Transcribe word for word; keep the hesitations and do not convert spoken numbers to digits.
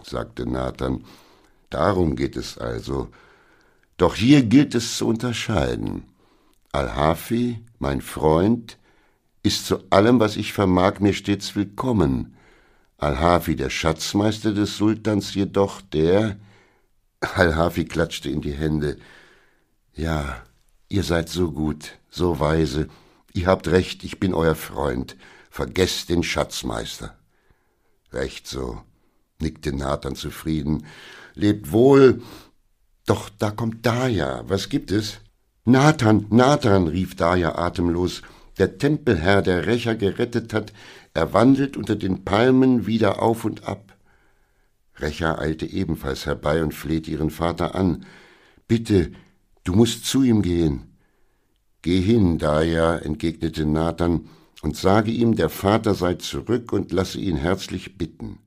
sagte Nathan. »Darum geht es also. Doch hier gilt es zu unterscheiden. Al-Hafi, mein Freund, ist zu allem, was ich vermag, mir stets willkommen. Al-Hafi, der Schatzmeister des Sultans, jedoch der...« Al-Hafi klatschte in die Hände. »Ja, ihr seid so gut, so weise. Ihr habt recht, ich bin euer Freund. Vergesst den Schatzmeister.« »Recht so«, nickte Nathan zufrieden. »Lebt wohl. Doch da kommt Daja. Was gibt es?« »Nathan, Nathan«, rief Daja atemlos. »Der Tempelherr, der Rächer gerettet hat, er wandelt unter den Palmen wieder auf und ab.« Rächer eilte ebenfalls herbei und flehte ihren Vater an. »Bitte, du musst zu ihm gehen.« »Geh hin, Daja«, entgegnete Nathan, »und sage ihm, der Vater sei zurück und lasse ihn herzlich bitten.«